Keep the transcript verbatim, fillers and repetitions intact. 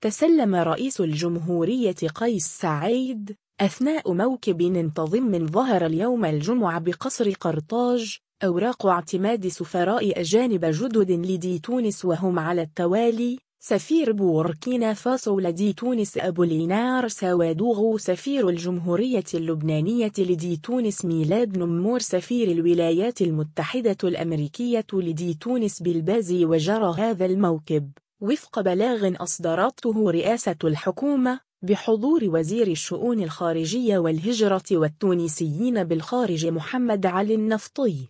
تسلم رئيس الجمهورية قيس سعيد أثناء موكب منتظم ظهر اليوم الجمعة بقصر قرطاج أوراق اعتماد سفراء أجانب جدد لدى تونس، وهم على التوالي: سفير بوركينا فاسو لدى تونس أبولينار سوادوغو، سفير الجمهورية اللبنانية لدى تونس ميلاد نمور، سفير الولايات المتحدة الأمريكية لدى تونس بلبازي. وجرى هذا الموكب وفق بلاغ أصدرته رئاسة الحكومة بحضور وزير الشؤون الخارجية والهجرة والتونسيين بالخارج محمد علي النفطي.